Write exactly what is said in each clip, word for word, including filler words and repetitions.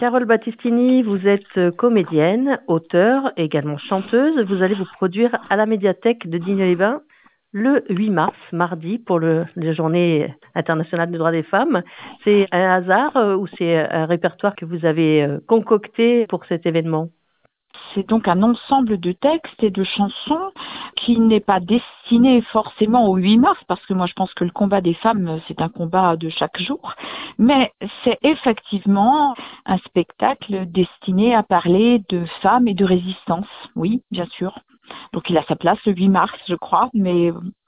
Carole Battistini, vous êtes comédienne, auteure, également chanteuse. Vous allez vous produire à la médiathèque de Digne-les-Bains le huit mars, mardi, pour le, la journée internationale des droits des femmes. C'est un hasard euh, ou c'est un répertoire que vous avez euh, concocté pour cet événement? C'est donc un ensemble de textes et de chansons qui n'est pas destiné forcément au huit mars, parce que moi je pense que le combat des femmes, c'est un combat de chaque jour, mais c'est effectivement un spectacle destiné à parler de femmes et de résistance, oui, bien sûr. Donc il a sa place le huit mars, je crois, mais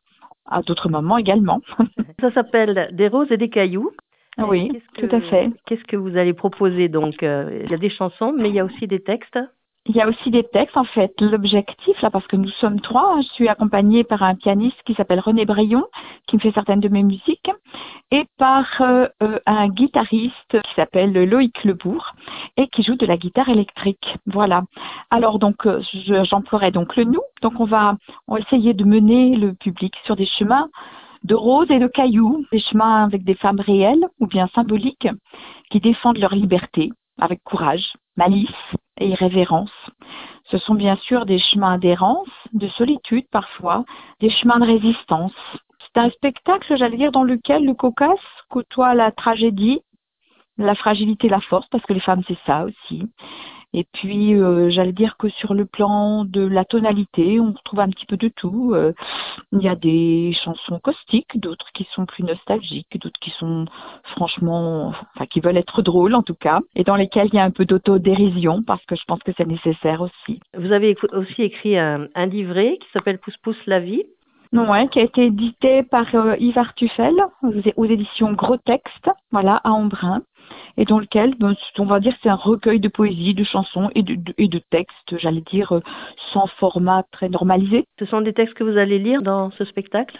à d'autres moments également. Ça s'appelle Des roses et des cailloux. Oui, qu'est-ce que, tout à fait. Qu'est-ce que vous allez proposer donc? euh, Il y a des chansons, mais il y a aussi des textes. Il y a aussi des textes, en fait. L'objectif, là, parce que nous sommes trois, je suis accompagnée par un pianiste qui s'appelle René Braillon, qui me fait certaines de mes musiques, et par euh, euh, un guitariste qui s'appelle Loïc Lebourg, et qui joue de la guitare électrique. Voilà. Alors, donc, euh, je, j'emploierai donc le nous. Donc, on va, on va essayer de mener le public sur des chemins de roses et de cailloux, des chemins avec des femmes réelles ou bien symboliques qui défendent leur liberté avec courage, malice et irrévérence. Ce sont bien sûr des chemins d'errance, de solitude parfois, des chemins de résistance. C'est un spectacle, j'allais dire, dans lequel le Caucase côtoie la tragédie, la fragilité, la force, parce que les femmes, c'est ça aussi. Et puis, euh, j'allais dire que sur le plan de la tonalité, on retrouve un petit peu de tout. Euh, il y a des chansons caustiques, d'autres qui sont plus nostalgiques, d'autres qui sont franchement, enfin, qui veulent être drôles en tout cas, et dans lesquelles il y a un peu d'autodérision, parce que je pense que c'est nécessaire aussi. Vous avez aussi écrit un, un livret qui s'appelle Pousse Pousse la vie. Ouais, qui a été édité par euh, Yves Artufel aux, aux éditions Gros Texte, voilà, à Embrun, et dans lequel, ben, on va dire, c'est un recueil de poésie, de chansons et de, de, et de textes, j'allais dire, euh, sans format très normalisé. Ce sont des textes que vous allez lire dans ce spectacle?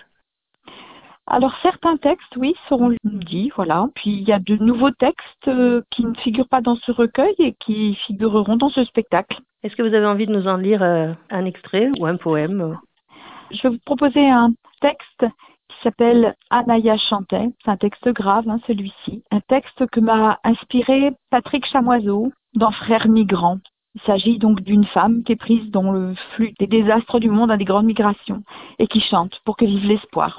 Alors certains textes, oui, seront dits, voilà. Puis il y a de nouveaux textes euh, qui ne figurent pas dans ce recueil et qui figureront dans ce spectacle. Est-ce que vous avez envie de nous en lire euh, un extrait ou un poème? Je vais vous proposer un texte qui s'appelle Anaya chantait. C'est un texte grave, hein, celui-ci. Un texte que m'a inspiré Patrick Chamoiseau dans Frères migrants. Il s'agit donc d'une femme qui est prise dans le flux des désastres du monde à des grandes migrations et qui chante pour que vive l'espoir.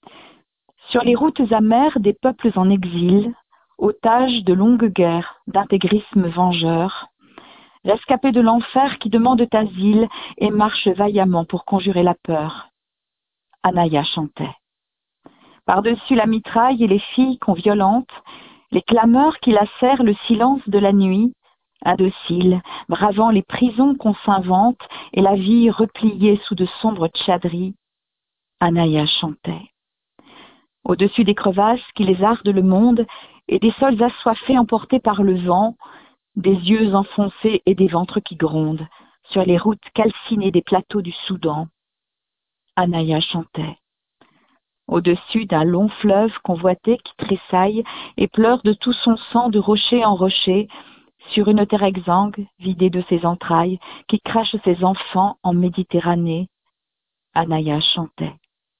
Sur les routes amères des peuples en exil, otages de longues guerres, d'intégrisme vengeur, rescapés de l'enfer qui demandent asile et marchent vaillamment pour conjurer la peur. Anaya chantait. Par-dessus la mitraille et les filles qu'on violente, les clameurs qui lacèrent le silence de la nuit, indociles, bravant les prisons qu'on s'invente et la vie repliée sous de sombres tchaderies, Anaya chantait. Au-dessus des crevasses qui les ardent le monde et des sols assoiffés emportés par le vent, des yeux enfoncés et des ventres qui grondent, sur les routes calcinées des plateaux du Soudan, Anaya chantait. Au-dessus d'un long fleuve convoité qui tressaille et pleure de tout son sang de rocher en rocher, sur une terre exsangue, vidée de ses entrailles, qui crache ses enfants en Méditerranée, Anaya chantait.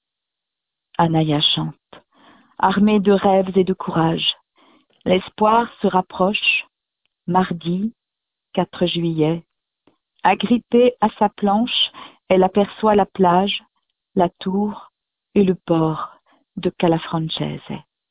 Anaya chante. Armée de rêves et de courage. L'espoir se rapproche. Mardi, quatre juillet. Agrippée à sa planche, elle aperçoit la plage, la tour et le port de Calafrancese.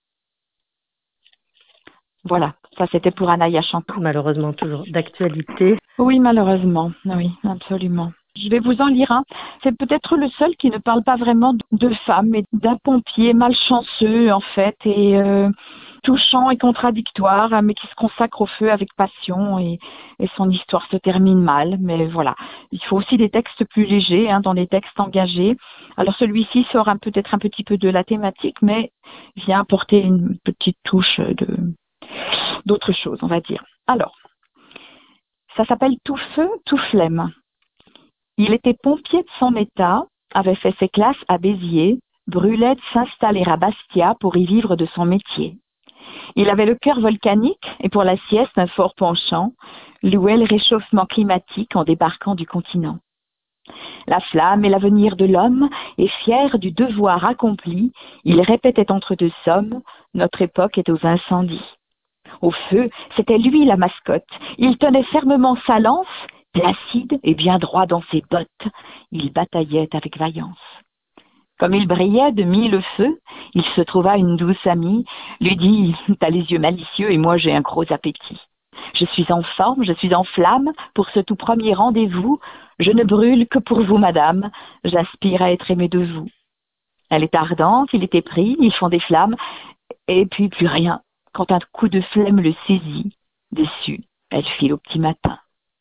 Voilà, ça c'était pour Anaya chanter. Malheureusement, toujours d'actualité. Oui, malheureusement, oui, absolument. Je vais vous en lire un. C'est peut-être le seul qui ne parle pas vraiment de femmes, mais d'un pompier malchanceux, en fait, et euh, touchant et contradictoire, mais qui se consacre au feu avec passion, et, et son histoire se termine mal. Mais voilà, il faut aussi des textes plus légers, hein, dans les textes engagés. Alors celui-ci sort un, peut-être un petit peu de la thématique, mais vient apporter une petite touche de d'autre chose, on va dire. Alors, ça s'appelle Tout feu, tout flemme. Il était pompier de son état, avait fait ses classes à Béziers, brûlait de s'installer à Bastia pour y vivre de son métier. Il avait le cœur volcanique et pour la sieste un fort penchant, louait le réchauffement climatique en débarquant du continent. La flamme est l'avenir de l'homme et fier du devoir accompli, il répétait entre deux sommes, notre époque est aux incendies. Au feu, c'était lui la mascotte. Il tenait fermement sa lance, placide et bien droit dans ses bottes. Il bataillait avec vaillance. Comme il brillait de mille feux, il se trouva une douce amie, lui dit « T'as les yeux malicieux et moi j'ai un gros appétit. Je suis en forme, je suis en flamme pour ce tout premier rendez-vous. Je ne brûle que pour vous, madame. J'aspire à être aimé de vous. » Elle est ardente, il était pris, ils font des flammes, et puis plus rien, quand un coup de flemme le saisit. Déçue, elle file au petit matin.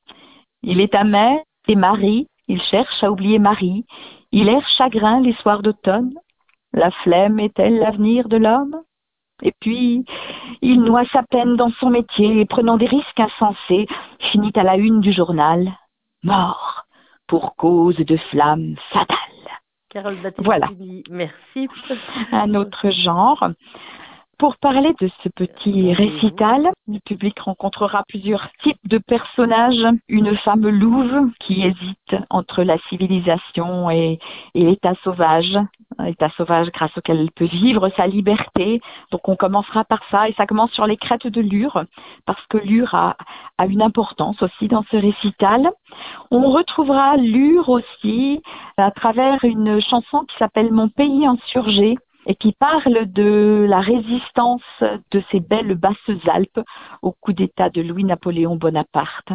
Il est amer, et Marie, il cherche à oublier Marie. Il erre chagrin les soirs d'automne. La flemme est-elle l'avenir de l'homme? Et puis, il noie sa peine dans son métier et prenant des risques insensés, finit à la une du journal. Mort pour cause de flamme fatale. Carole Battistini, voilà. Merci. Un autre genre. Pour parler de ce petit récital, le public rencontrera plusieurs types de personnages. Une femme louve qui hésite entre la civilisation et, et l'état sauvage. L'état sauvage grâce auquel elle peut vivre sa liberté. Donc on commencera par ça et ça commence sur les crêtes de Lure parce que Lure a, a une importance aussi dans ce récital. On retrouvera Lure aussi à travers une chanson qui s'appelle Mon pays insurgé et qui parle de la résistance de ces belles Basses-Alpes au coup d'État de Louis-Napoléon Bonaparte.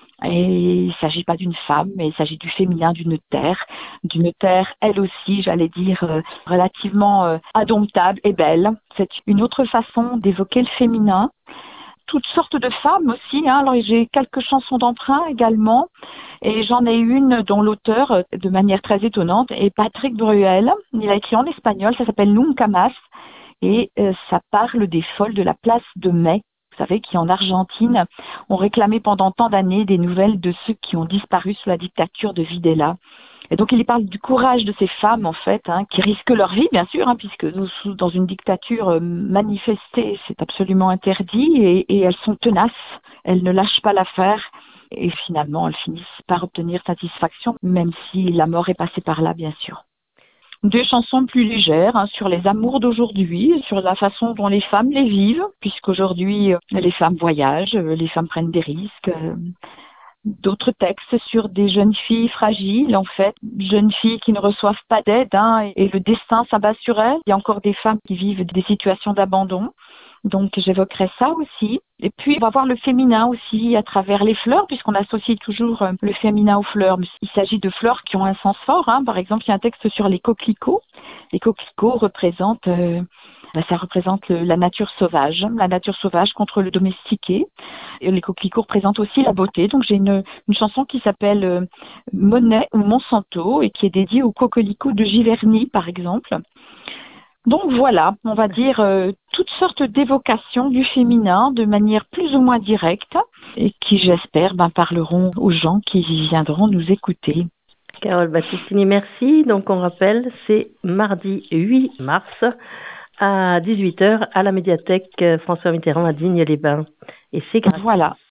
Et il ne s'agit pas d'une femme, mais il s'agit du féminin, d'une terre, d'une terre, elle aussi, j'allais dire, euh, relativement euh, indomptable et belle. C'est une autre façon d'évoquer le féminin. Toutes sortes de femmes aussi, hein. Alors j'ai quelques chansons d'emprunt également, et j'en ai une dont l'auteur, de manière très étonnante, est Patrick Bruel. Il a écrit en espagnol, ça s'appelle Nunca Más, et euh, ça parle des folles de la place de Mai. Vous savez qu'en Argentine, on réclamait pendant tant d'années des nouvelles de ceux qui ont disparu sous la dictature de Videla. Et donc, il y parle du courage de ces femmes, en fait, hein, qui risquent leur vie, bien sûr, hein, puisque nous sommes dans une dictature euh, manifestée, c'est absolument interdit, et, et elles sont tenaces, elles ne lâchent pas l'affaire, et finalement, elles finissent par obtenir satisfaction, même si la mort est passée par là, bien sûr. Deux chansons plus légères, hein, sur les amours d'aujourd'hui, sur la façon dont les femmes les vivent, puisqu'aujourd'hui, euh, les femmes voyagent, euh, les femmes prennent des risques. Euh, D'autres textes sur des jeunes filles fragiles, en fait, jeunes filles qui ne reçoivent pas d'aide, hein, et le destin s'abat sur elles. Il y a encore des femmes qui vivent des situations d'abandon, donc j'évoquerai ça aussi. Et puis on va voir le féminin aussi à travers les fleurs, puisqu'on associe toujours le féminin aux fleurs. Il s'agit de fleurs qui ont un sens fort, hein. Par exemple, il y a un texte sur les coquelicots. Les coquelicots représentent... Euh, ça représente la nature sauvage, la nature sauvage contre le domestiqué. Et les coquelicots représentent aussi la beauté. Donc j'ai une, une chanson qui s'appelle euh, Monet ou Monsanto et qui est dédiée aux coquelicots de Giverny, par exemple. Donc voilà, on va dire euh, toutes sortes d'évocations du féminin de manière plus ou moins directe et qui, j'espère, ben, parleront aux gens qui viendront nous écouter. Carole Battistini, merci. Donc on rappelle, c'est mardi huit mars à dix-huit heures à la médiathèque François Mitterrand à Digne-les-Bains. Et c'est gratuit. Voilà.